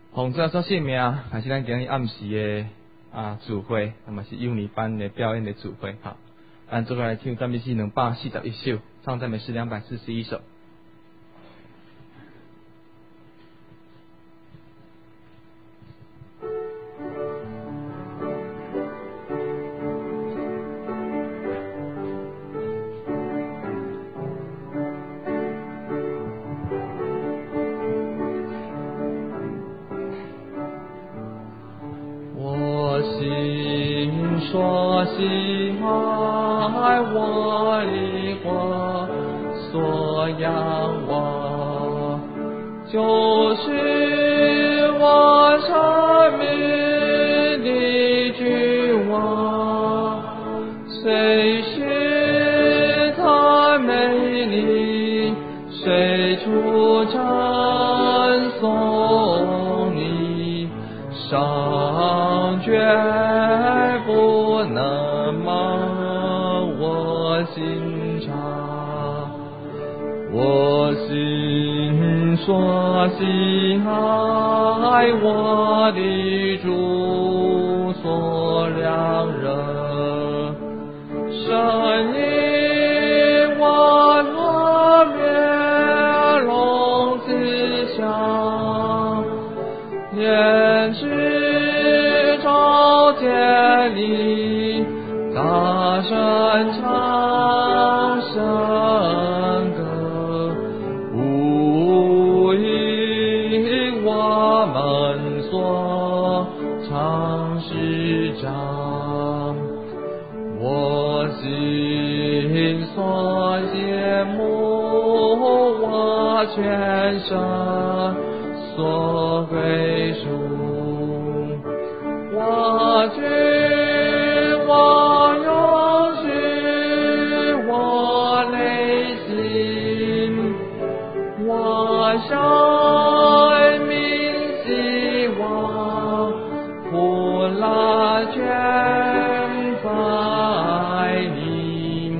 洪教授姓名还是咱今日暗时的聚会，那么是幼儿班的表演的聚会哈。咱做来唱赞美诗241首，唱赞美诗241首。 说喜爱我的话，所仰望，就是我生命的君王。谁是他美丽，谁出赞颂你，上绝不能蒙我心肠，我心所喜爱我的主所良人，神因我特面容慈祥，连知朝见你，大声唱圣歌，呼应我们所唱诗章。我心所羡慕，我全身所归属，我君我永续我内心，我生命希望不拉全在你，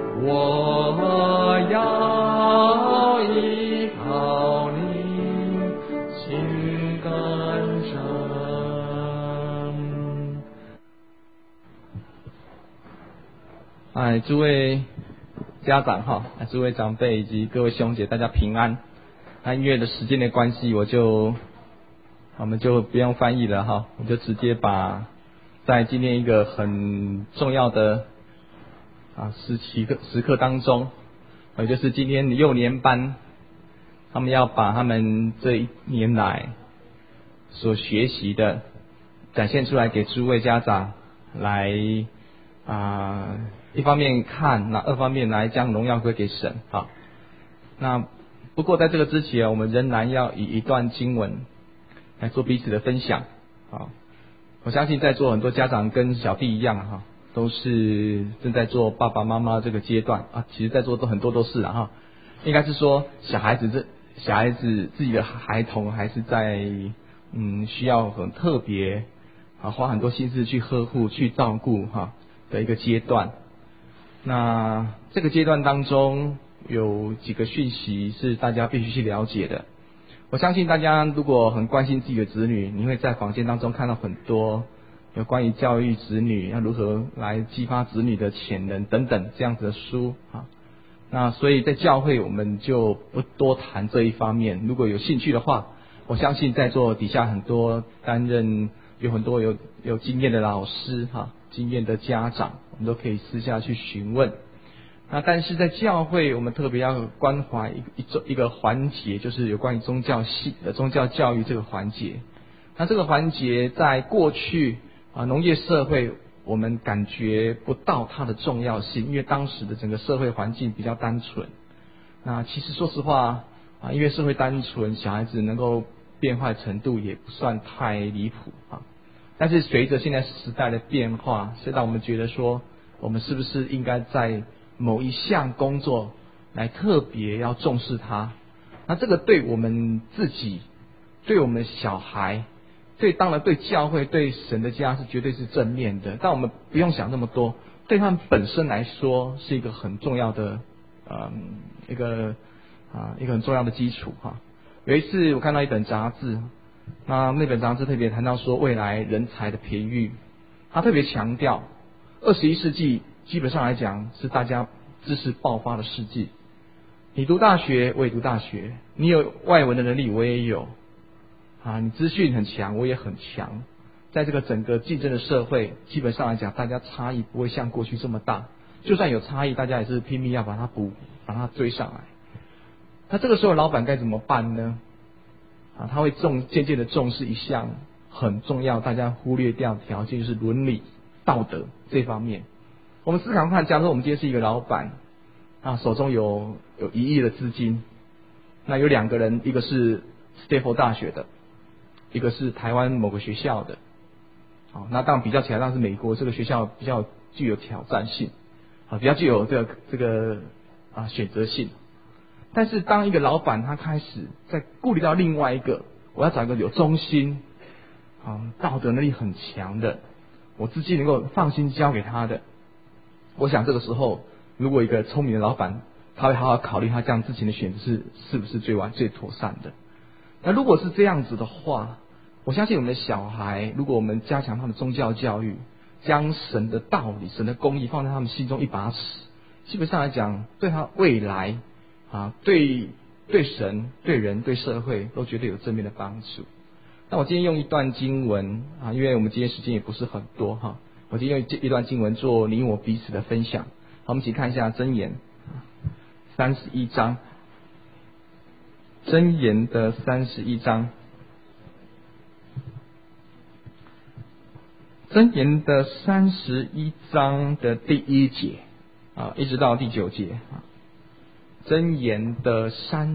我要依靠你，情感上。 诸位家长哈，诸位长辈以及各位兄姐，大家平安。因为的时间的关系，我们就不用翻译了哈，我就直接把在今天一个很重要的时刻当中，也就是今天幼年班，他们要把他们这一年来所学习的展现出来给诸位家长来一方面看，那二方面来将荣耀归给神啊。那不过在这个之前，我们仍然要以一段经文来做彼此的分享啊。我相信在座很多家长跟小弟一样哈，都是正在做爸爸妈妈这个阶段啊。其实在座都很多都是哈，应该是说小孩子自己的孩童还是在需要很特别花很多心思去呵护去照顾的一个阶段。那这个阶段当中有几个讯息是大家必须去了解的。我相信大家如果很关心自己的子女，你会在坊间当中看到很多有关于教育子女要如何来激发子女的潜能等等这样子的书啊。那所以在教会我们就不多谈这一方面，如果有兴趣的话，我相信在座底下很多有很多有经验的老师经验的家长，我们都可以私下去询问。那但是在教会，我们特别要关怀一个环节，就是有关于宗教教育这个环节。那这个环节在过去农业社会，我们感觉不到它的重要性，因为当时的整个社会环境比较单纯。那其实说实话因为社会单纯，小孩子能够变坏程度也不算太离谱但是随着现在时代的变化，是让我们觉得说，我们是不是应该在某一项工作来特别要重视它？那这个对我们自己，对我们小孩，当然对教会、对神的家是绝对是正面的。但我们不用想那么多，对他们本身来说是一个很重要的一个很重要的基础有一次我看到一本杂志， 那本杂志特别谈到说未来人才的培育，他特别强调21世纪基本上来讲是大家知识爆发的世纪。你读大学，我也读大学，你有外文的能力，我也有你资讯很强，我也很强。在这个整个竞争的社会，基本上来讲，大家差异不会像过去这么大。就算有差异，大家也是拼命要把它追上来。那这个时候，老板该怎么办呢？他会渐渐的重视一项很重要，大家忽略掉的条件，就是伦理道德这方面。我们思考看，假如说我们今天是一个老板，手中有1亿的资金，那有2个人，一个是斯坦福大学的，一个是台湾某个学校的。那当然比较起来，当然是美国这个学校比较具有挑战性，比较具有这个选择性。但是当一个老板他开始在顾虑到另外一个，我要找一个有忠心、道德能力很强的，我资金能够放心交给他的，我想这个时候，如果一个聪明的老板，他会好好考虑他这样之前的选择是不是最妥善的。那如果是这样子的话，我相信我们的小孩，如果我们加强他们的宗教教育，将神的道理、神的公义放在他们心中一把尺，基本上来讲，对他未来对神、对人、对社会都绝对有正面的帮助。那我今天用一段经文因为我们今天时间也不是很多我今天用一段经文做你我彼此的分享。好，我们一起看一下箴言31章，箴言的31章，箴言的31章的第1节一直到第9节箴言的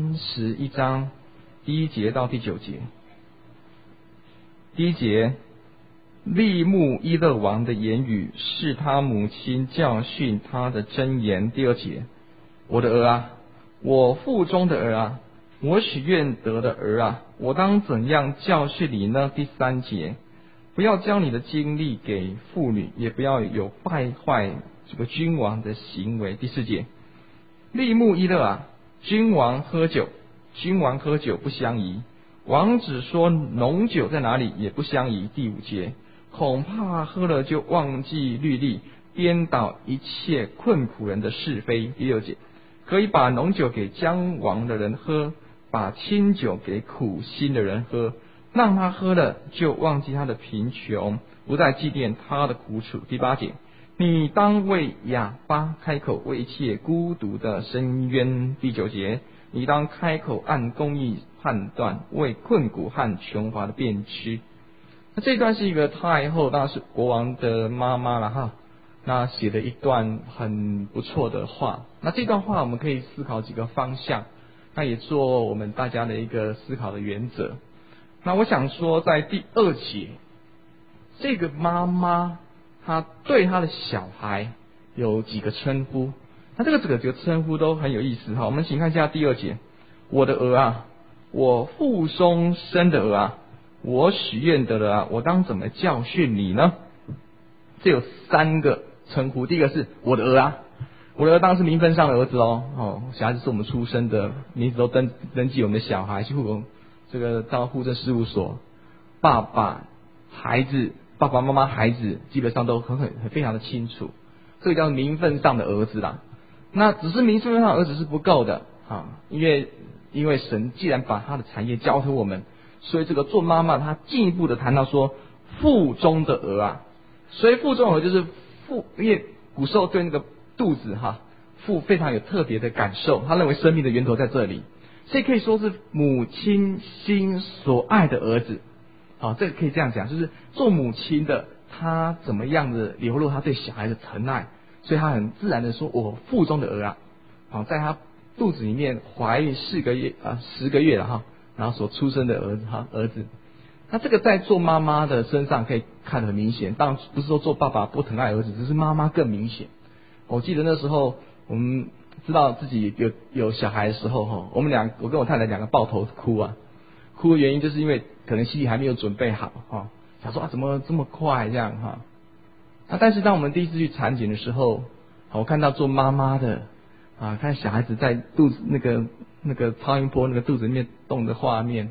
31章第1节到第9节。第1节，利木伊勒王的言语是他母亲教训他的箴言。第2节，我的儿啊，我腹中的儿啊，我许愿得的儿啊，我当怎样教训你呢？第3节，不要将你的精力给妇女，也不要有败坏这个君王的行为。第4节，利木伊勒啊，君王喝酒不相宜，王子说浓酒在哪里也不相宜。第5节，恐怕喝了就忘记律例，颠倒一切困苦人的是非。第6节，可以把浓酒给将亡的人喝，把清酒给苦心的人喝，让他喝了就忘记他的贫穷，不再纪念他的苦楚。第8节，你当为哑巴开口，为一切孤独的伸冤。第9节，你当开口按公义判断，为困苦和穷乏的辩屈。那这段是一个太后，当然是国王的妈妈了那写的一段很不错的话。那这段话我们可以思考几个方向，那也做我们大家的一个思考的原则。那我想说，在第2节，这个妈妈她对她的小孩有几个称呼，那这个称呼都很有意思我们请看一下第2节，我的儿啊，我腹中生的儿啊，我许愿得了我当怎么教训你呢？这有3个称呼。第一个是我的儿啊，我的儿当然是名分上的儿子小孩子是我们出生的，名字都登记我们的小孩，去到户政事务所，爸爸妈妈孩子基本上都非常的清楚，这个叫名分上的儿子啦。那只是名分上的儿子是不够的因为神既然把他的产业交给我们，所以这个做妈妈他进一步的谈到说腹中的儿啊，所以腹中的儿就是因为古时候对那个肚子腹非常有特别的感受，他认为生命的源头在这里，所以可以说是母亲心所爱的儿子这个可以这样讲，就是做母亲的他怎么样的流露他对小孩的疼爱，所以他很自然的说我腹中的儿啊在他肚子里面怀孕10个月了然后所出生的儿子。那这个在做妈妈的身上可以看得很明显，当然不是说做爸爸不疼爱儿子，只是妈妈更明显。我记得那时候我们知道自己有小孩的时候我跟我太太2个抱头哭的原因就是因为可能心里还没有准备好想说怎么这么快这样但是当我们第一次去产检的时候我看到做妈妈的看小孩子在肚子那个超音波那个肚子里面动的画面，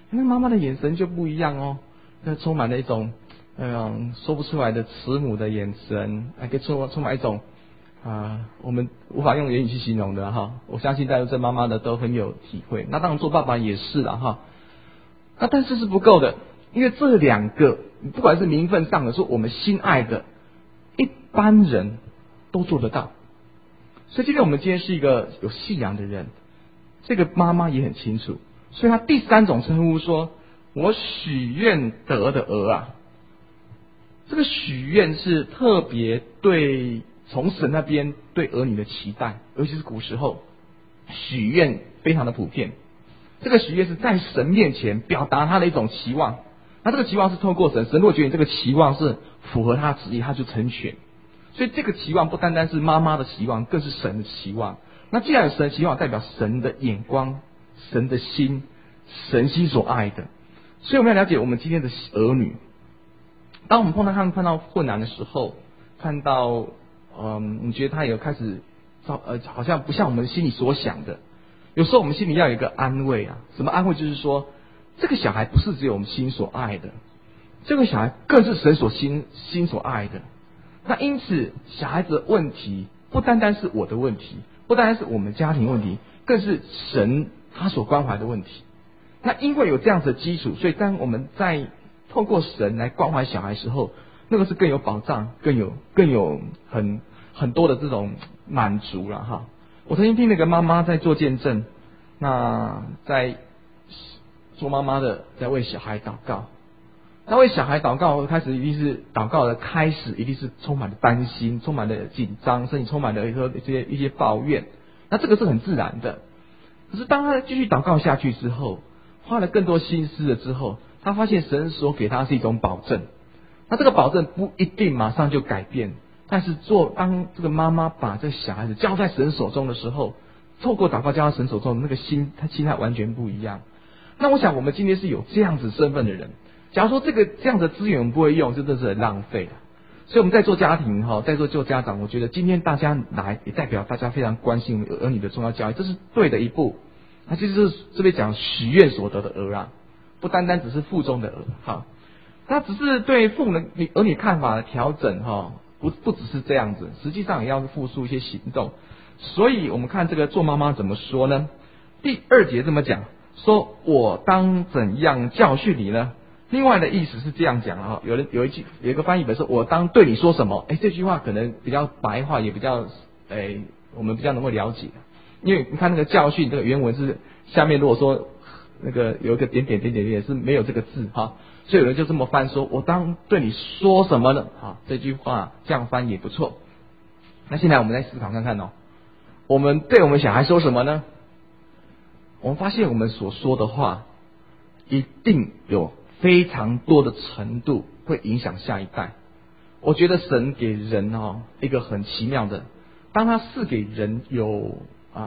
那妈妈的眼神就不一样哦，那充满了一种说不出来的慈母的眼神，还可以充满一种我们无法用言语去形容的哈。我相信大家做妈妈的都很有体会，那当然做爸爸也是了哈。那但是不够的，因为这两个不管是名分上的，说我们心爱的，一般人都做得到。所以今天是一个有信仰的人，这个妈妈也很清楚，所以她第三种称呼说：“我许愿得的儿啊。”这个许愿是特别对从神那边对儿女的期待，尤其是古时候许愿非常的普遍。这个许愿是在神面前表达他的一种期望，那这个期望是透过神，神如果觉得你这个期望是符合他的旨意，他就成全。所以这个期望不单单是妈妈的期望，更是神的期望。那既然有神的期望，代表神的眼光、神的心、神心所爱的。所以我们要了解我们今天的儿女，当我们看到困难的时候，看到你觉得他有开始好像不像我们心里所想的，有时候我们心里要有一个安慰啊。什么安慰？就是说这个小孩不是只有我们心所爱的，这个小孩更是神所心所爱的。那因此小孩子的问题不单单是我的问题，不单单是我们家庭问题，更是神他所关怀的问题。那因为有这样子的基础，所以当我们在透过神来关怀小孩的时候，那个是更有保障，更有很多的这种满足了哈。我曾经听那个妈妈在做见证，那在做妈妈的在为小孩祷告，那为小孩祷告开始一定是祷告的开始，一定是充满了担心，充满了紧张，甚至充满了一些抱怨。那这个是很自然的。可是当他继续祷告下去之后，花了更多心思了之后，他发现神所给他是一种保证。那这个保证不一定马上就改变，但是当这个妈妈把这个小孩子交在神手中的时候，透过祷告交在神手中，那个心态完全不一样。那我想我们今天是有这样子身份的人，假如说这样的资源我们不会用，真的是很浪费的。所以我们在做家庭在做家长，我觉得今天大家来也代表大家非常关心我们儿女的重要教育，这是对的一步。那就是这边讲许愿所得的儿啊，不单单只是腹中的儿哈。那只是对父母的儿女看法的调整不只是这样子，实际上也要付出一些行动。所以我们看这个做妈妈怎么说呢？第2节这么讲，说我当怎样教训你呢？另外的意思是这样讲有一个翻译本说我当对你说什么？这句话可能比较白话，也比较我们比较能够了解。因为你看那个教训，这个原文是下面如果说那个有一个点是没有这个字哈，所以有人就这么翻说，我当对你说什么呢？这句话这样翻也不错。那现在我们来思考看看我们对我们小孩说什么呢？我们发现我们所说的话一定有非常多的程度会影响下一代。我觉得神给人一个很奇妙的，当他赐给人有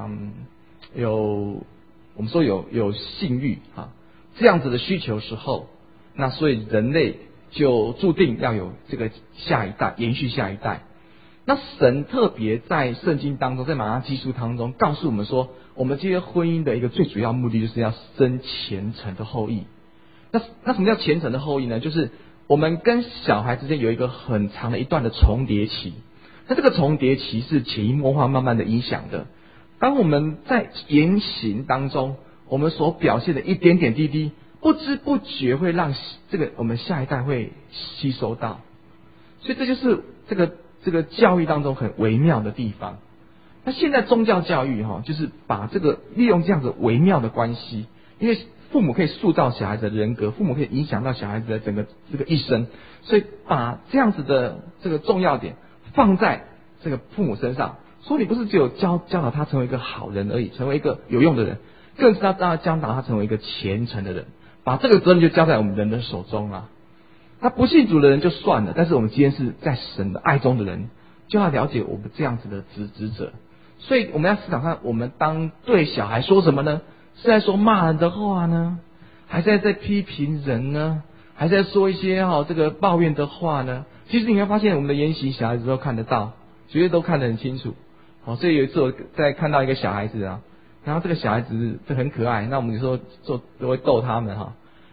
我们说有性欲这样子的需求时候，那所以人类就注定要有这个下一代，延续下一代。那神特别在圣经当中，在马拉基书当中告诉我们说，我们这些婚姻的一个最主要目的就是要生虔诚的后裔。那什么叫虔诚的后裔呢？就是我们跟小孩之间有一个很长的一段的重叠期，那这个重叠期是潜移默化慢慢的影响的。当我们在言行当中，我们所表现的一点点滴滴，不知不觉会让我们下一代会吸收到。所以这就是这个教育当中很微妙的地方。那现在宗教教育就是把利用这样子微妙的关系，因为父母可以塑造小孩子的人格，父母可以影响到小孩子的整个这个一生，所以把这样子的这个重要点放在这个父母身上，说你不是只有教导他成为一个好人而已，成为一个有用的人，更是要教导他成为一个虔诚的人，把这个责任就交在我们人的手中了。那不信主的人就算了，但是我们今天是在神的爱中的人，就要了解我们这样子的职责。所以我们要思考看，我们当对小孩说什么呢？是在说骂人的话呢，还是在批评人呢？还是在说一些这个抱怨的话呢？其实你会发现，我们的言行小孩子都看得到，绝对都看得很清楚。所以有一次我在看到一个小孩子然后这个小孩子就很可爱，那我们有时候都会逗他们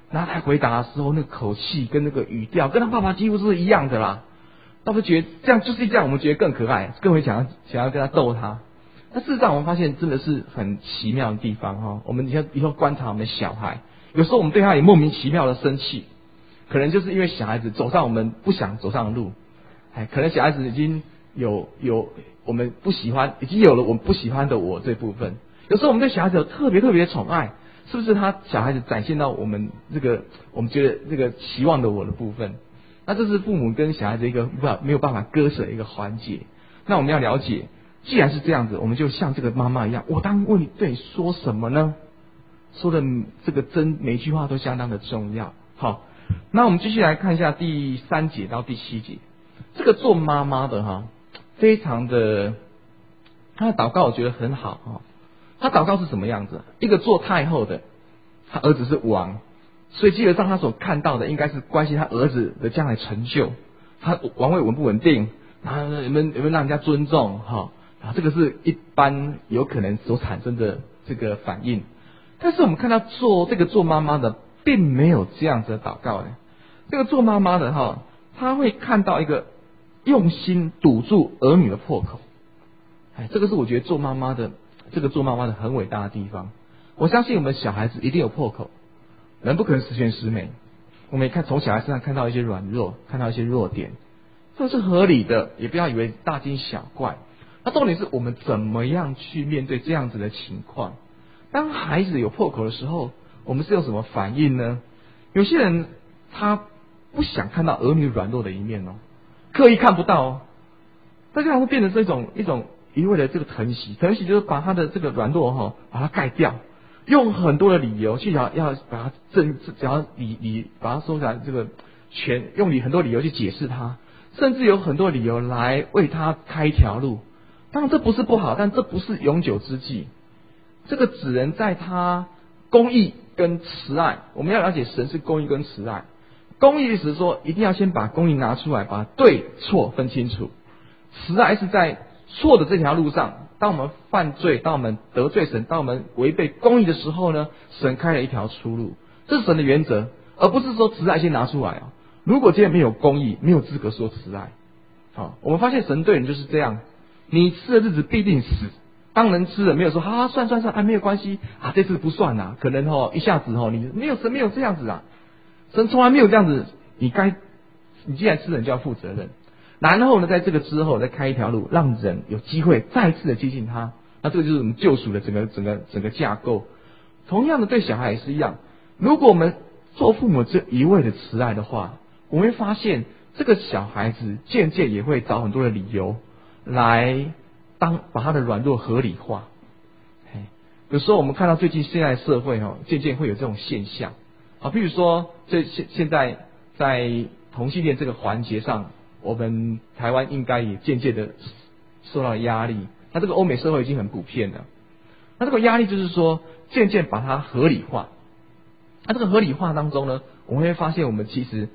然后他回答的时候，那个口气跟那个语调，跟他爸爸几乎是一样的啦。倒是觉得这样就是这样，我们觉得更可爱，更会想要跟他逗他。那事实上，我们发现真的是很奇妙的地方哈。我们以后观察我们的小孩，有时候我们对他也莫名其妙的生气，可能就是因为小孩子走上我们不想走上的路，可能小孩子已经有我们不喜欢，已经有了我们不喜欢的我这部分。有时候我们对小孩子有特别的宠爱，是不是他小孩子展现到我们我们觉得这个期望的我的部分？那这是父母跟小孩子一个没有办法割舍的一个环节。那我们要了解，既然是这样子，我们就像这个妈妈一样，我当问你对你说什么呢？说的这个每一句话都相当的重要。好，那我们继续来看一下第3节到第7节。这个做妈妈的非常的，他的祷告我觉得很好他祷告是什么样子？一个做太后的，他儿子是王。所以基本上他所看到的应该是关系他儿子的将来成就，他王位稳不稳定，然后有没有让人家尊重这个是一般有可能所产生的这个反应。但是我们看到做妈妈的并没有这样子的祷告这个做妈妈的他会看到一个用心堵住儿女的破口。这个是我觉得做妈妈的很伟大的地方。我相信我们小孩子一定有破口。人不可能十全十美，我们也从小孩身上看到一些软弱，看到一些弱点，这是合理的，也不要以为大惊小怪。那重点是我们怎么样去面对这样子的情况？当孩子有破口的时候，我们是有什么反应呢？有些人他不想看到儿女软弱的一面刻意看不到那这样会变成一种一味的这个疼惜就是把他的这个软弱把它盖掉。用很多的理由去要把它把它说起来用很多理由去解释它，甚至有很多理由来为他开一条路。当然这不是不好，但这不是永久之计。这个只能在他公义跟慈爱，我们要了解神是公义跟慈爱。公义是说一定要先把公义拿出来，把对错分清楚。慈爱是在错的这条路上，当我们犯罪，当我们得罪神，当我们违背公义的时候呢，神开了一条出路。这是神的原则，而不是说慈爱先拿出来如果今天没有公义，没有资格说慈爱。我们发现神对人就是这样，你吃的日子必定死。当人吃了没有说算没有关系这次不算可能一下子你神没有这样子神从来没有这样子。你既然吃了，你就要负责任。然后呢，在这个之后再开一条路，让人有机会再次的接近他。那这个就是我们救赎的整个架构。同样的，对小孩也是一样。如果我们做父母这一味的慈爱的话，我们会发现这个小孩子渐渐也会找很多的理由来把他的软弱合理化。有时候我们看到最近现在社会渐渐会有这种现象譬如说现在在同性恋这个环节上，我们台湾应该也渐渐的受到压力。那这个欧美社会已经很普遍了。那这个压力就是说渐渐把它合理化。那这个合理化当中呢，我们会发现我们其实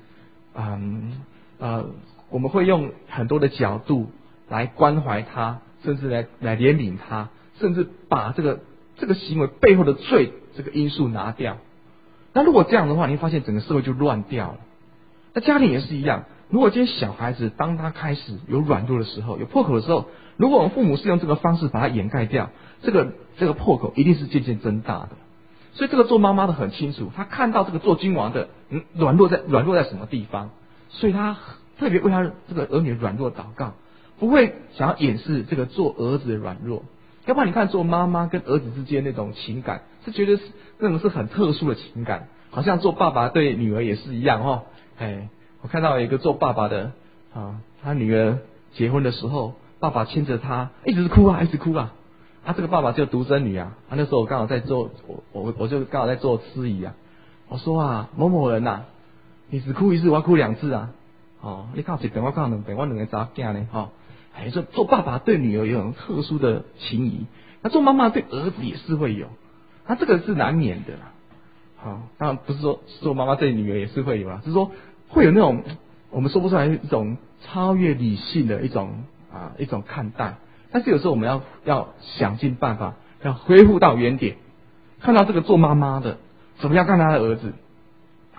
我们会用很多的角度来关怀他，甚至来怜悯他，甚至把这个行为背后的罪这个因素拿掉。那如果这样的话，你会发现整个社会就乱掉了。那家庭也是一样，如果今天小孩子当他开始有软弱的时候，有破口的时候，如果我们父母是用这个方式把它掩盖掉，这个破口一定是渐渐增大的。所以这个做妈妈的很清楚，他看到这个做君王的软弱在什么地方，所以他特别为他这个儿女软弱祷告，不会想要掩饰这个做儿子的软弱。要不然你看做妈妈跟儿子之间那种情感，是觉得那种是很特殊的情感，好像做爸爸对女儿也是一样我看到有一个做爸爸的他女儿结婚的时候，爸爸牵着她一直哭一直哭这个爸爸就独生女那时候我刚好在做我就刚好在做司仪我说某某人你只哭一次，我要哭2次你靠一遍，我靠2遍，我2个查囝呢说做爸爸对女儿有种特殊的情谊，那做妈妈对儿子也是会有，那这个是难免的当然不是说做妈妈对女儿也是会有只是说会有那种我们说不出来一种超越理性的一种看待。但是有时候我们要想尽办法，要恢复到原点，看到这个做妈妈的怎么样看他的儿子，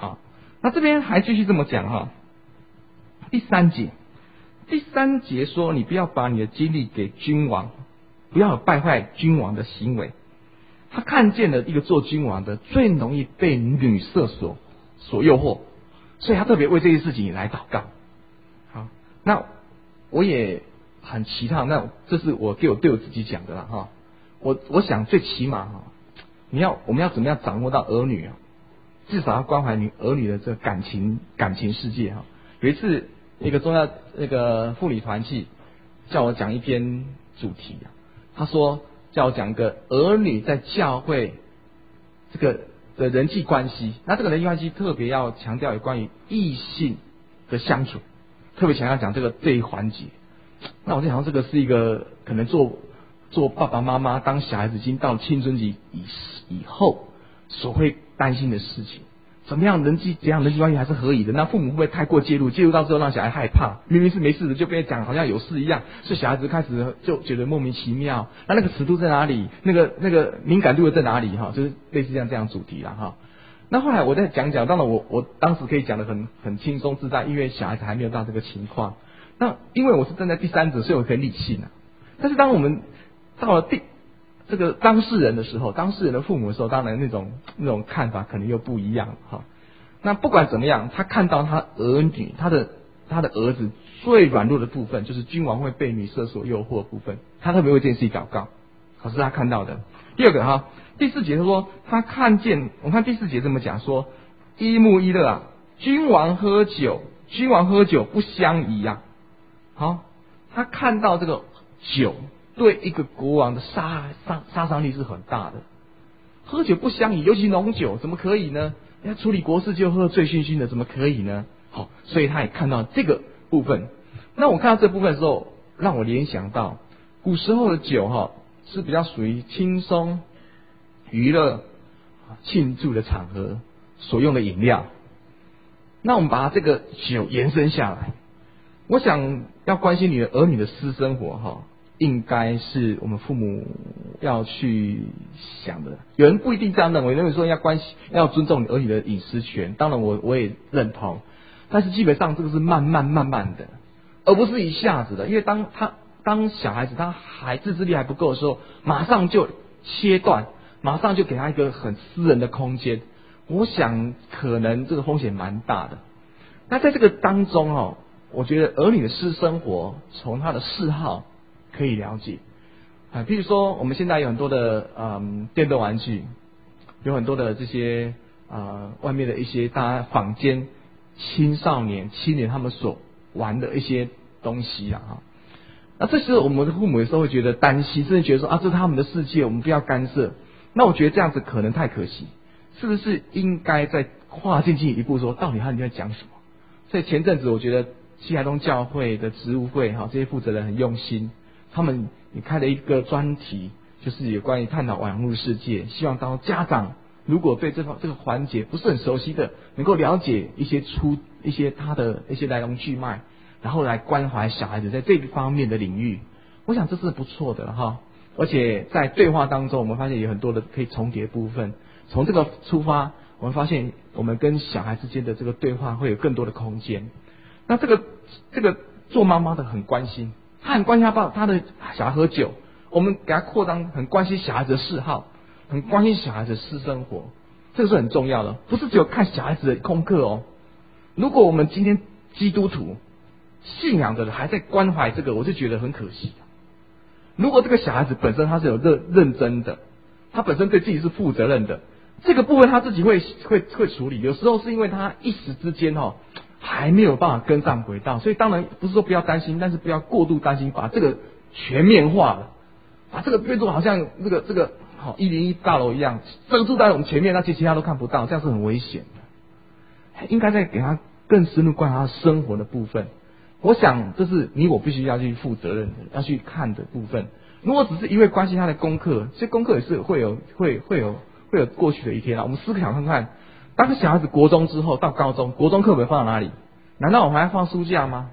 那这边还继续这么讲哈，第三节说，你不要把你的精力给君王，不要有败坏君王的行为。他看见了一个做君王的最容易被女色所诱惑，所以他特别为这些事情来祷告。好，那我也很期待，那这是我对我自己讲的啦哈。我想最起码哈，我们要怎么样掌握到儿女啊？至少要关怀你儿女的这个感情世界哈。有一次，一个重要那个妇女团契叫我讲一篇主题啊，他说叫我讲一个儿女在教会这个的人际关系。那这个人际关系特别要强调有关于异性的相处，特别强调讲这一环节。那我就想这个是一个可能做爸爸妈妈当小孩子已经到青春期以后所会担心的事情。怎样人际关系还是合理的？那父母会不会太过介入到之后让小孩害怕？明明是没事的，就被讲好像有事一样，所以小孩子开始就觉得莫名其妙。那个尺度在哪里？那个敏感度在哪里？哈，就是类似这样主题啦哈。那后来我再讲，当然我当时可以讲得很轻松自在，因为小孩子还没有到这个情况。那因为我是站在第三者，所以我可以理性啊。但是当我们到了这个当事人的时候，当事人的父母的时候，当然那种看法可能又不一样哈。那不管怎么样，他看到他儿女，他的儿子最软弱的部分，就是君王会被女色所诱惑的部分，他特别为这件事情祷告，好，是他看到的。第二个哈，第4节他说他看见，我看第4节这么讲说，一木一乐啊，君王喝酒不相宜啊。好，他看到这个酒对一个国王的杀伤力是很大的，喝酒不相宜，尤其浓酒怎么可以呢？要处理国事就喝醉醺醺的，怎么可以呢？好，所以他也看到这个部分。那我看到这部分的时候，让我联想到古时候的酒哈是比较属于轻松娱乐庆祝的场合所用的饮料。那我们把这个酒延伸下来，我想要关心你的儿女的私生活哈，应该是我们父母要去想的。有人不一定这样认为说要尊重你儿女的隐私权，当然我也认同，但是基本上这个是慢慢的，而不是一下子的。因为当小孩子他还自制力还不够的时候，马上就切断，马上就给他一个很私人的空间，我想可能这个风险蛮大的。那在这个当中哦，我觉得儿女的私生活从他的嗜好可以了解啊，譬如说我们现在有很多的电动玩具，有很多的这些外面的一些大家坊间青年他们所玩的一些东西啊。那这时候我们的父母有时候会觉得担心，甚至觉得说这是他们的世界，我们不要干涉。那我觉得这样子可能太可惜，是不是应该再跨进一步说，到底他们在讲什么？所以前阵子我觉得西台东教会的植物会这些负责人很用心，他们也开了一个专题，就是有关于探讨网络世界，希望当家长如果对这个环节不是很熟悉的，能够了解一些他的一些来龙去脉，然后来关怀小孩子在这方面的领域，我想这是不错的哈。而且在对话当中，我们发现有很多的可以重叠部分，从这个出发，我们发现我们跟小孩之间的这个对话会有更多的空间。那这个做妈妈的很关心，他很关心他的小孩喝酒，我们给他扩张，很关心小孩子的嗜好，很关心小孩子的私生活，这个是很重要的，不是只有看小孩子的功课哦。如果我们今天基督徒信仰的人还在关怀这个，我就觉得很可惜。如果这个小孩子本身他是有认真的，他本身对自己是负责任的，这个部分他自己会处理。有时候是因为他一时之间还没有办法跟上轨道，所以当然不是说不要担心，但是不要过度担心，把这个全面化了，把这个变作好像这个101大楼一样遮住在我们前面，那些其他都看不到，这样是很危险的。应该再给他更深入观察他生活的部分。我想这是你我必须要去负责任的，要去看的部分。如果只是一味关心他的功课，这功课也是会有过去的一天啊。我们思考看看，当小孩子国中之后到高中，国中课本放在哪里？难道我们还放书架吗？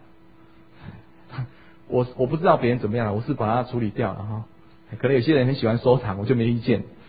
我不知道别人怎么样了，我是把它处理掉了哈。可能有些人很喜欢收藏，我就没意见。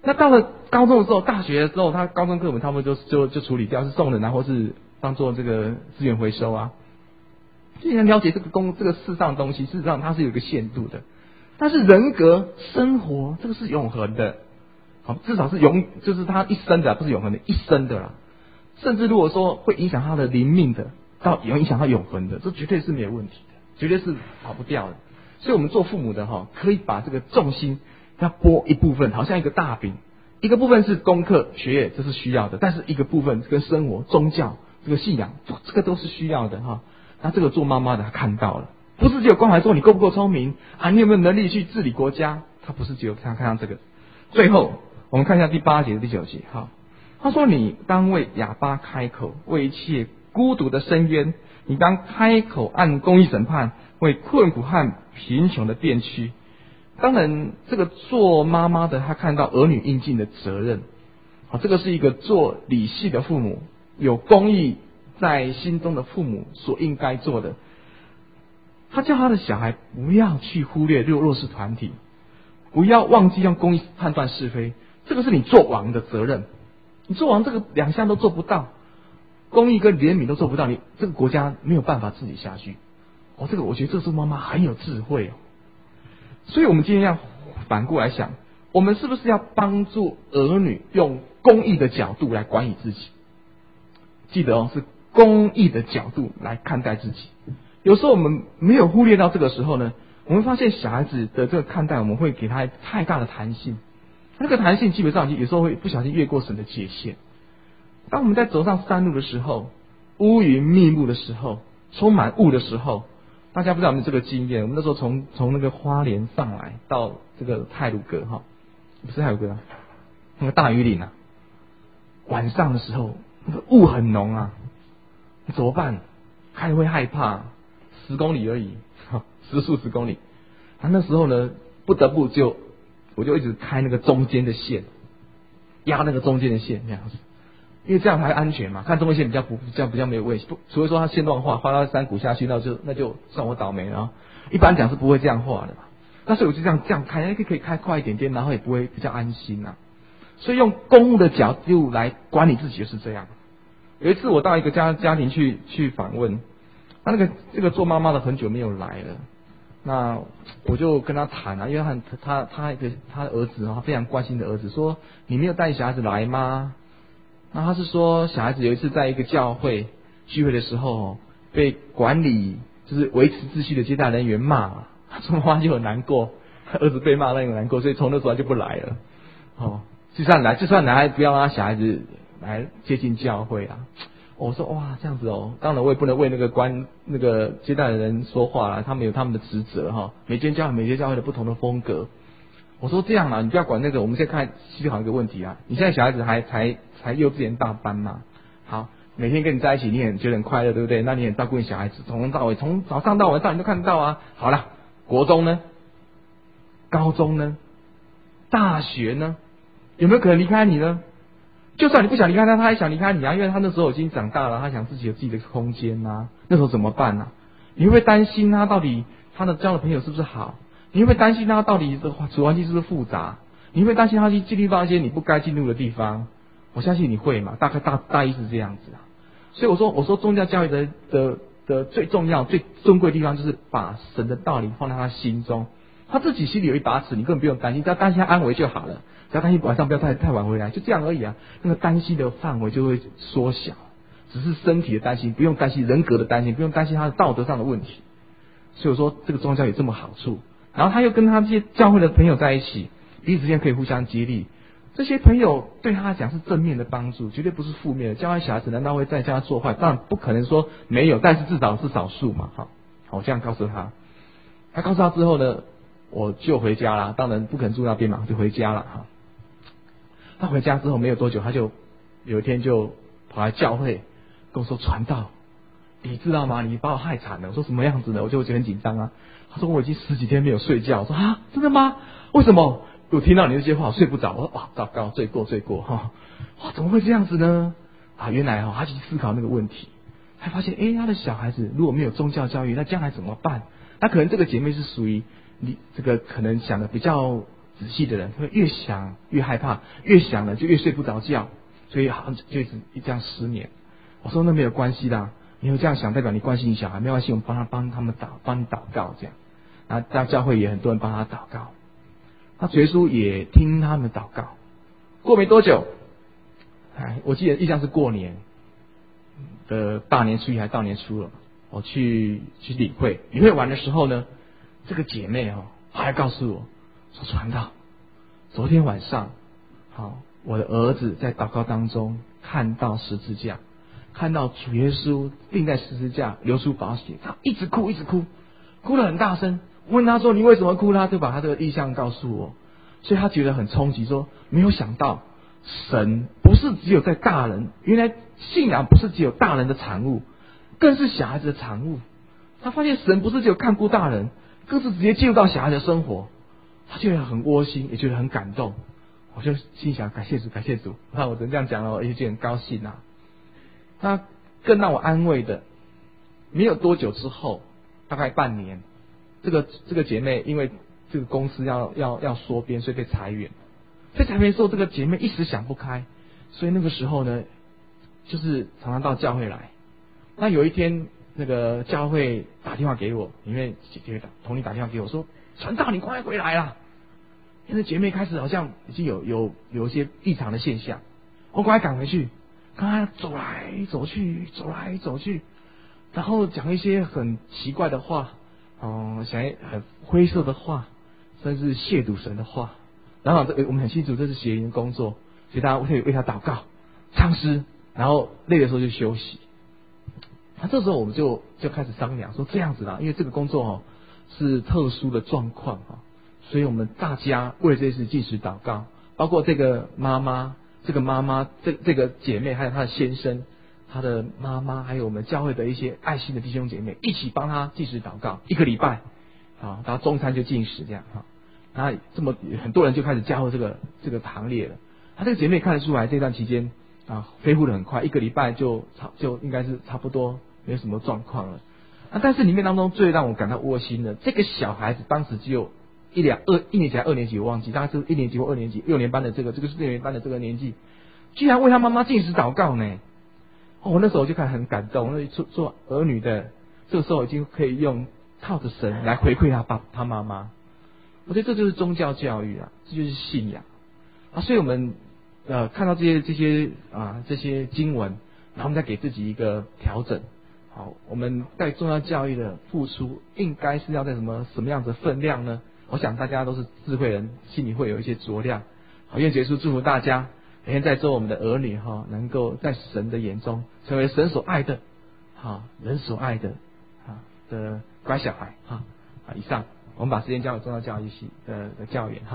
那到了高中的时候，大学的时候，他高中课本差不多就处理掉，是送人啊，或是当做这个资源回收啊。就你要了解这个世上的东西，事实上它是有一个限度的，但是人格生活这个是永恒的，好，至少是就是他一生的，不是永恒的，一生的啦。甚至如果说会影响他的灵命的，到影响他永恒的，这绝对是没有问题的，绝对是跑不掉的。所以我们做父母的可以把这个重心要拨一部分，好像一个大饼，一个部分是功课学业，这是需要的，但是一个部分跟生活宗教这个信仰，这个都是需要的那这个做妈妈的他看到了，不是只有关怀说你够不够聪明啊，你有没有能力去治理国家，他不是只有看到这个。最后我们看一下第8节、第9节他说你当为哑巴开口，为一切孤独的伸冤，你当开口按公义审判，为困苦和贫穷的辩屈。当然这个做妈妈的他看到儿女应尽的责任，这个是一个做理系的父母，有公义在心中的父母所应该做的。他叫他的小孩不要去忽略弱势团体，不要忘记用公义判断是非，这个是你做王的责任。你做王这个2项都做不到，公义跟怜悯都做不到，你这个国家没有办法治理下去。这个我觉得这是妈妈很有智慧所以我们今天要反过来想，我们是不是要帮助儿女用公义的角度来管理自己？记得是公义的角度来看待自己。有时候我们没有忽略到这个时候呢，我们发现小孩子的这个看待，我们会给他太大的弹性。那个弹性基本上有时候会不小心越过神的界限。当我们在走上山路的时候，乌云密布的时候，充满雾的时候，大家不知道有没有这个经验？我们那时候从那个花莲上来到这个太鲁阁不是太鲁阁那个大屿岭晚上的时候那个雾很浓你怎么办？开始会害怕，10公里而已，时速10公里。那时候呢，不得不我就一直开那个中间的线，压那个中间的线这样子，因为这样才安全嘛。看中间线比较没有危险，除非说它线乱画到山谷下去，那就算我倒霉了。一般讲是不会这样画的嘛。那所以我就这样开，可以开快一点点，然后也不会比较安心所以用公务的角度来管理自己就是这样。有一次我到一个家庭去访问，这个做妈妈的很久没有来了。那我就跟他谈因为他的儿子他非常关心的儿子说，你没有带小孩子来吗？那他是说小孩子有一次在一个教会聚会的时候被管理就是维持秩序的接待人员骂，说妈妈就很难过，儿子被骂那很难过，所以从那时候就不来了。就算来不要让他小孩子来接近教会我说哇这样子当然我也不能为那个接待的人说话他们有他们的职责每间教会的不同的风格。我说这样你不要管那个，我们现在思考一个问题你现在小孩子还才幼稚园大班嘛，好，每天跟你在一起你也觉得很快乐对不对？那你很照顾你小孩子，从头到尾从早上到晚上你都看得到好了，国中呢，高中呢，大学呢，有没有可能离开你呢？就算你不想离开他还想离开你因为他那时候已经长大了，他想自己有自己的空间那时候怎么办你会不会担心他到底他的交的朋友是不是好？你会不会担心他到底这处环境是不是复杂？你会不会担心他去进入到一些你不该进入的地方？我相信你会嘛，大意是这样子所以我说宗教教育的最重要最尊贵的地方就是把神的道理放在他心中，他自己心里有一把尺，你根本不用担心，只要担心他安危就好了，只要担心晚上不要太晚回来，就这样而已那个担心的范围就会缩小，只是身体的担心，不用担心人格的担心，不用担心他的道德上的问题。所以我说这个宗教有这么好处，然后他又跟他这些教会的朋友在一起，彼此之间可以互相激励，这些朋友对他来讲是正面的帮助，绝对不是负面的。教坏小孩子难道会再叫他做坏？当然不可能说没有，但是至少是少数嘛。好，我这样告诉他，告诉他之后呢，我就回家了，当然不可能住那边嘛，就回家了他回家之后没有多久，他就有一天就跑来教会跟我说，传道，你知道吗？你把我害惨了。我说什么样子呢？我就觉得很紧张他说我已经10几天没有睡觉。我说真的吗？为什么？我听到你这些话我睡不着。我说哇糟糕，罪过怎么会这样子呢？原来他去思考那个问题，他发现他的小孩子如果没有宗教教育，那将来怎么办？那可能这个姐妹是属于你这个可能想的比较仔细的人，会越想越害怕，越想了就越睡不着觉，所以好像就一直这样失眠。我说那没有关系啦，你会这样想代表你关心你小孩，没关系，我们帮你祷告这样。那在教会也很多人帮他祷告，那主耶稣也听他们祷告。过没多久，我记得印象是过年的大年初一还大年初二，我去领会完的时候呢，这个姐妹还告诉我说，传道，昨天晚上我的儿子在祷告当中看到十字架，看到主耶稣钉在十字架流出宝血，他一直哭得很大声。问他说你为什么哭？他就把他这个意象告诉我，所以他觉得很冲击，说没有想到神不是只有在大人，原来信仰不是只有大人的产物，更是小孩子的产物。他发现神不是只有看顾大人，更是直接进入到小孩的生活，他觉得很窝心，也觉得很感动。我就心想感谢主，那我只能这样讲了，我也觉得很高兴啊。那更让我安慰的，没有多久之后，大概半年，这个姐妹因为这个公司要缩编，所以被裁员。被裁员的时候，这个姐妹一时想不开，所以那个时候呢，就是常常到教会来。那有一天，那个教会打电话给我，因为同理打电话给我说，传道你快回来啦！因为姐妹开始好像已经有一些异常的现象，我赶快赶回去，看她走来走去，然后讲一些很奇怪的话，想很灰色的话，甚至亵渎神的话。然后我们很清楚这是邪灵的工作，所以大家可以为他祷告、唱诗，然后累的时候就休息。那这时候我们就开始商量说这样子啦，因为这个工作是特殊的状况所以我们大家为了这件事禁食祷告，包括这个妈妈、这个姐妹，还有她的先生、她的妈妈，还有我们教会的一些爱心的弟兄姐妹，一起帮她禁食祷告1个礼拜，然后中餐就禁食这样然后很多人就开始加入这个行列了。她这个姐妹看得出来，这段期间恢复得很快，1个礼拜就应该是差不多没有什么状况了。但是里面当中最让我感到窝心的，这个小孩子当时只有1年级还2年级我忘记，大概是1年级或2年级，6年班的这个是6年班的这个年纪，居然为他妈妈禁食祷告呢。我那时候就看很感动，那做儿女的这个时候已经可以用靠着神来回馈他妈妈。我觉得这就是宗教教育这就是信仰所以我们看到这些经文，然后我们再给自己一个调整。好，我们在宗教教育的付出应该是要在什么样子的分量呢？我想大家都是智慧人，心里会有一些酌量。好，愿耶稣祝福大家，每天在做我们的儿女能够在神的眼中成为神所爱的人所爱的的乖小孩以上，我们把时间交给宗教教育系的教员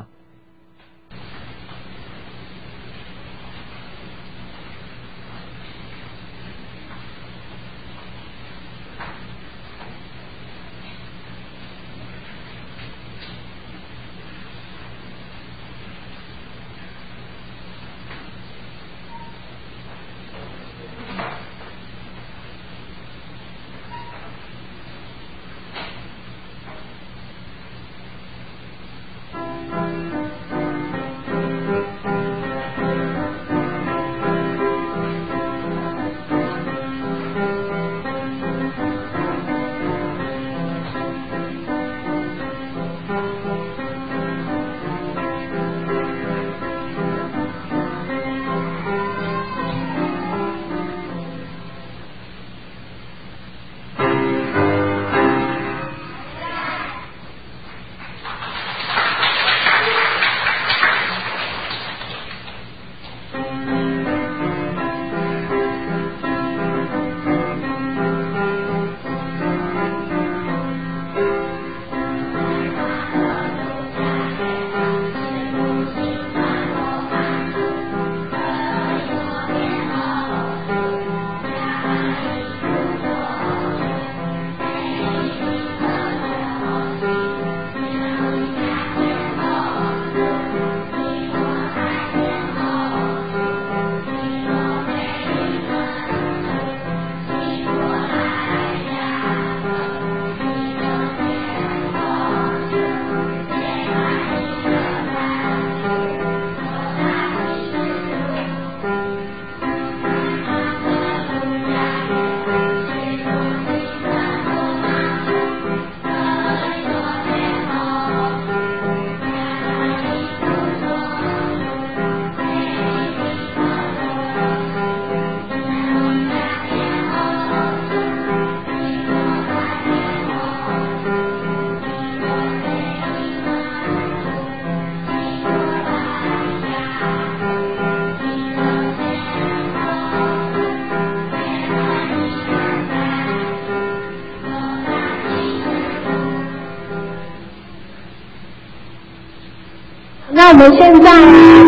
那我们现在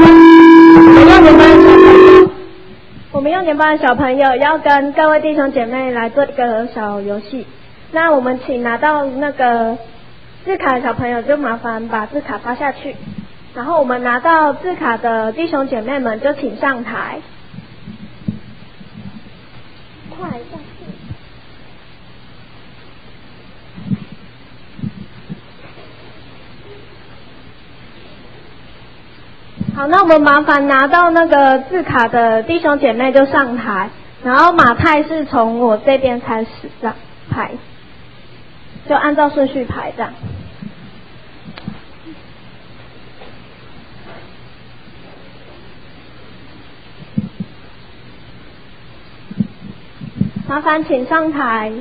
我们用年班的小朋友要跟各位弟兄姐妹来做一个小游戏。那我们请拿到那个字卡的小朋友就麻烦把字卡发下去，然后我们拿到字卡的弟兄姐妹们就请上台。快下去！好，那我们麻烦拿到那个字卡的弟兄姐妹就上台，然后马太是从我这边开始这样排，就按照顺序排这样。麻烦请上台。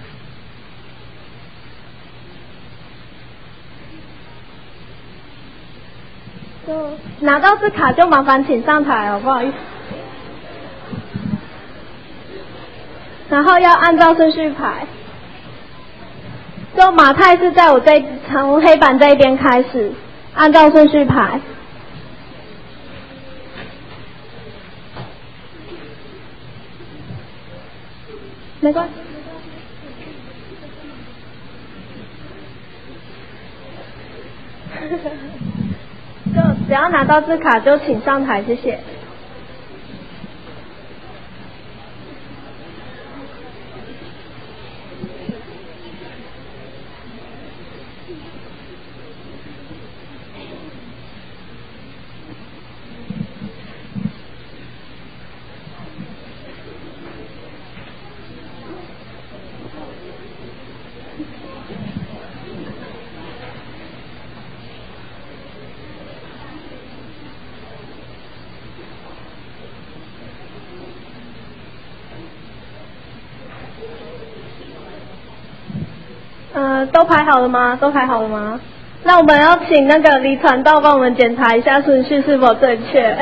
就拿到字卡就麻烦请上台哦，不好意思。然后要按照顺序排。就马太是在我从黑板这一边开始，按照顺序排。没关系。就只要拿到字卡就请上台，谢谢。都排好了吗？都排好了吗？那我们要请那个李传道帮我们检查一下顺序是否正确。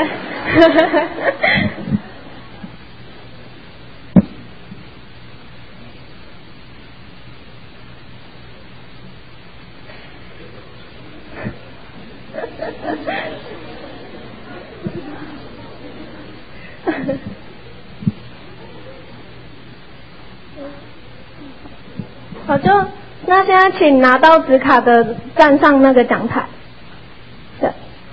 好，那现在请拿到纸卡的站上那个讲台。对。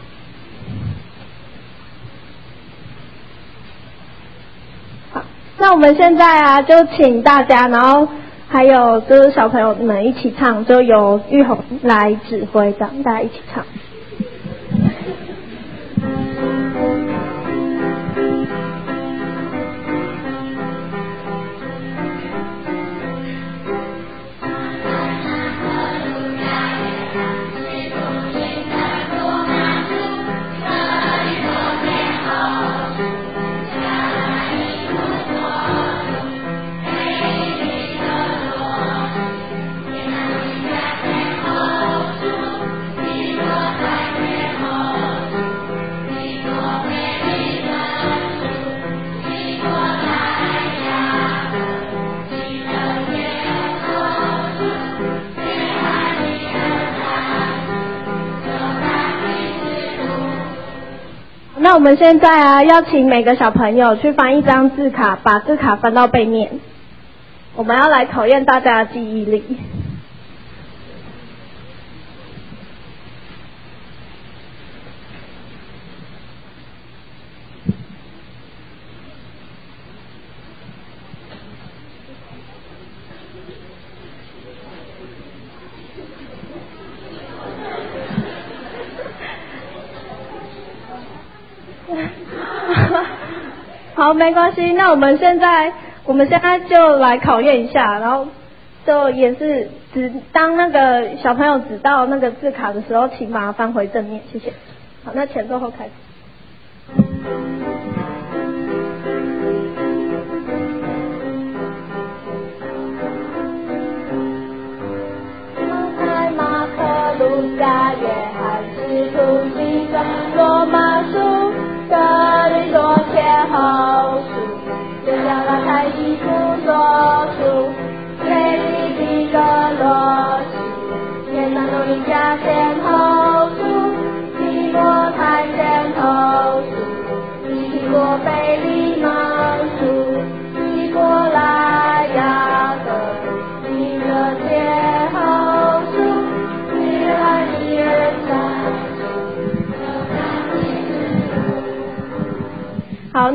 好，那我们现在就请大家，然后还有就是小朋友们一起唱，就由玉红来指挥，这样大家一起唱。那我们现在要请每个小朋友去翻一张字卡，把字卡翻到背面。我们要来考验大家的记忆力。好，没关系。那我们现在就来考验一下，然后就也是当那个小朋友指到那个字卡的时候，请把它翻回正面，谢谢。好，那前奏后开始。马可、路加、约翰、使徒行传、罗马书、哥林多前后书、约加拉太、以弗所书、腓立比、哥罗西、帖撒罗尼迦前后书、提摩太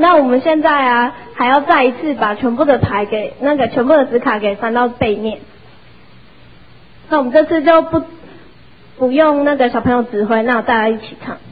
那我们现在啊，还要再一次把全部的牌给全部的纸卡给翻到背面。那我们这次就不用小朋友指挥，那大家一起唱。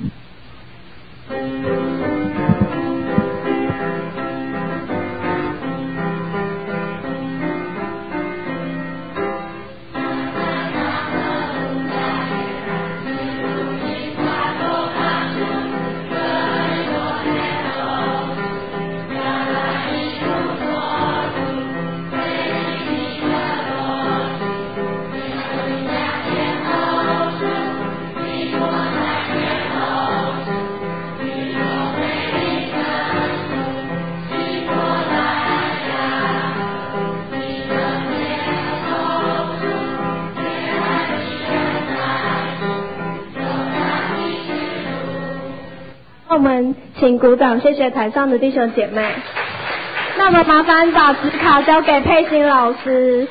我们请鼓掌，谢谢台上的弟兄姐妹。那我们麻烦把纸卡交给佩欣老师。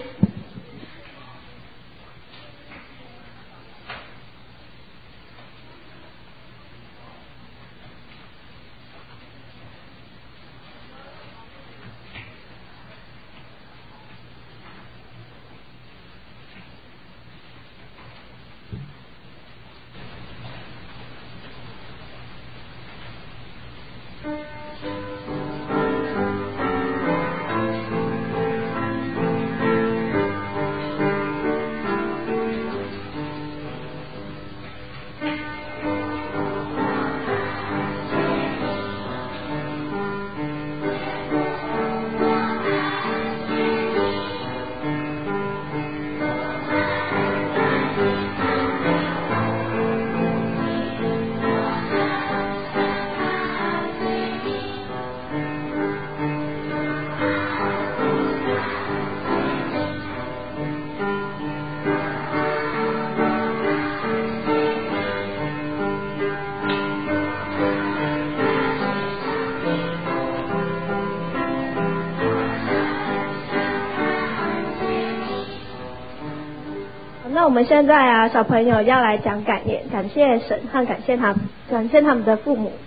那我们现在啊，小朋友要来讲感言，感谢神和感谢他们的父母。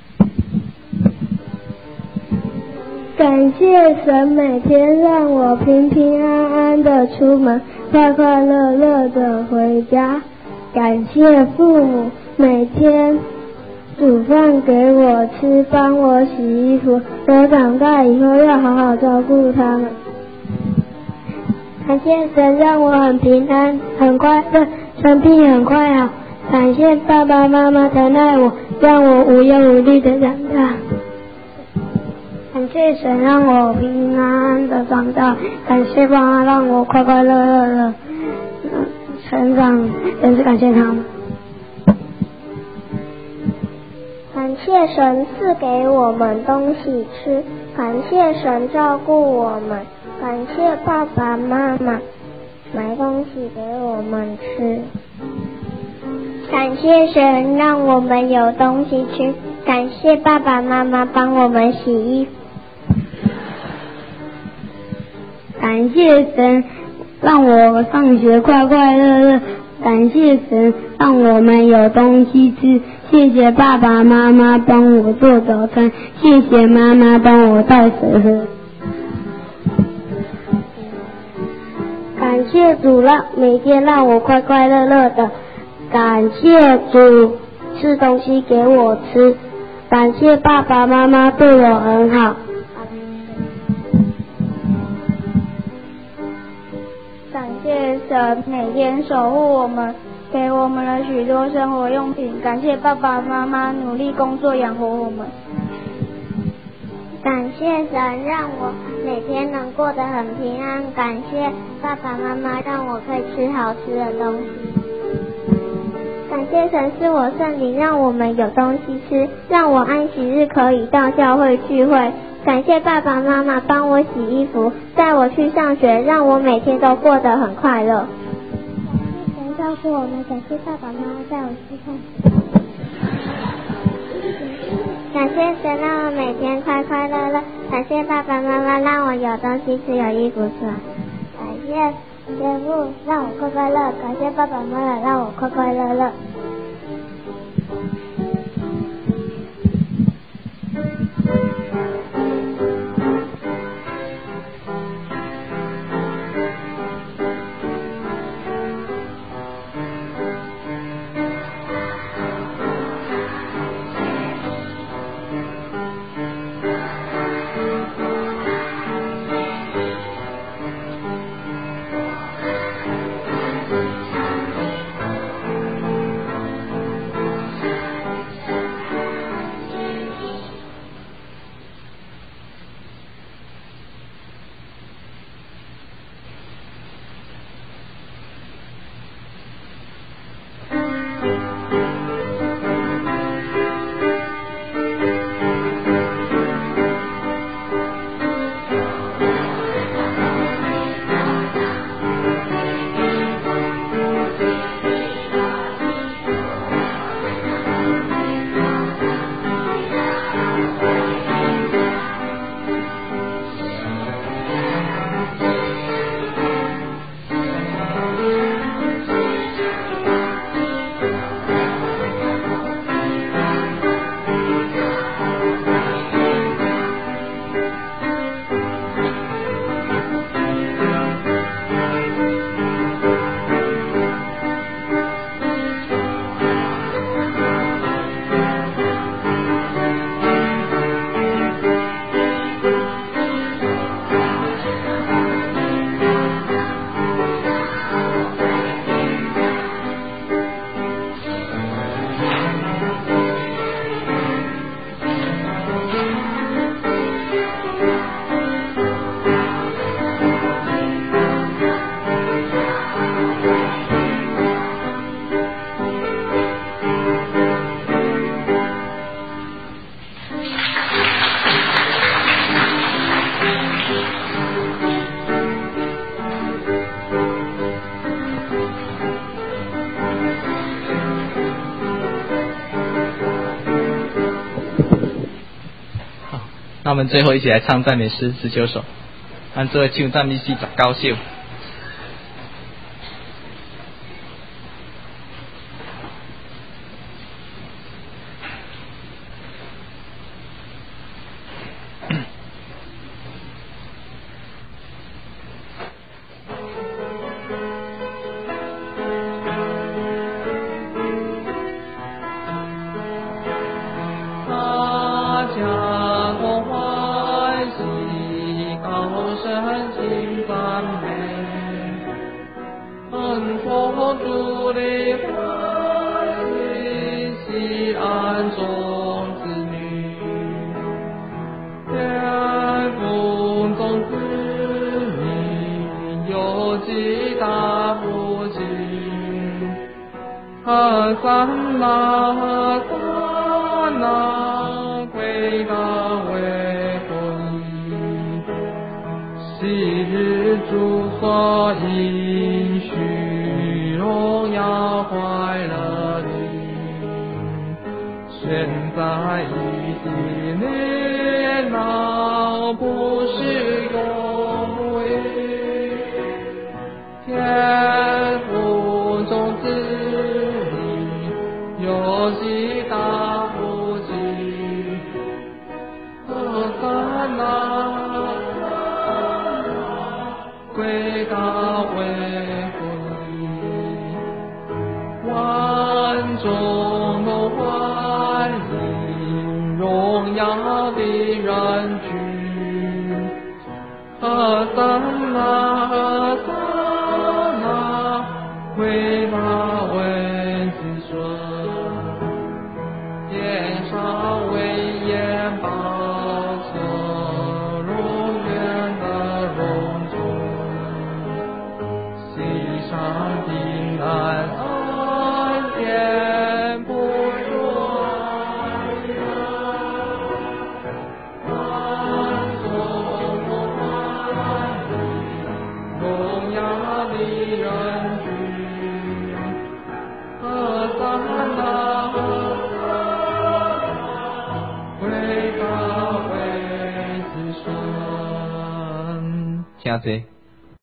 感谢神每天让我平平安安的出门，快快乐乐的回家。感谢父母每天煮饭给我吃，帮我洗衣服，我长大以后要好好照顾他们。感谢神让我很平安很快乐，生病很快好。感谢爸爸妈妈疼爱我，让我无忧无虑的长大。感谢神让我平平安安的长大，感谢爸妈让我快快乐乐的成长，真是感谢他们。感谢神赐给我们东西吃，感谢神照顾我们，感谢爸爸妈妈买东西给我们吃。感谢神让我们有东西吃，感谢爸爸妈妈帮我们洗衣服。感谢神让我上学快快乐乐，感谢神让我们有东西吃，谢谢爸爸妈妈帮我做早餐，谢谢妈妈帮我带水喝。感谢主每天让我快快乐乐的，感谢主吃东西给我吃，感谢爸爸妈妈对我很好。 感谢神每天守护我们，给我们了许多生活用品，感谢爸爸妈妈努力工作养活我们。 感谢神让我每天能过得很平安，感谢爸爸妈妈让我可以吃好吃的东西。感谢神是我圣灵，让我们有东西吃，让我安息日可以到教会聚会。感谢爸爸妈妈帮我洗衣服，带我去上学，让我每天都过得很快乐。感谢神照顾我们，感谢爸爸妈妈带我去上学。感谢神让我每天快快乐乐，感谢爸爸妈妈让我有东西吃有衣服穿。感谢天父让我快快乐，感谢爸爸妈妈让我快快乐乐。 那我们最后一起来唱赞美诗19首，按做唱赞美诗19首。听这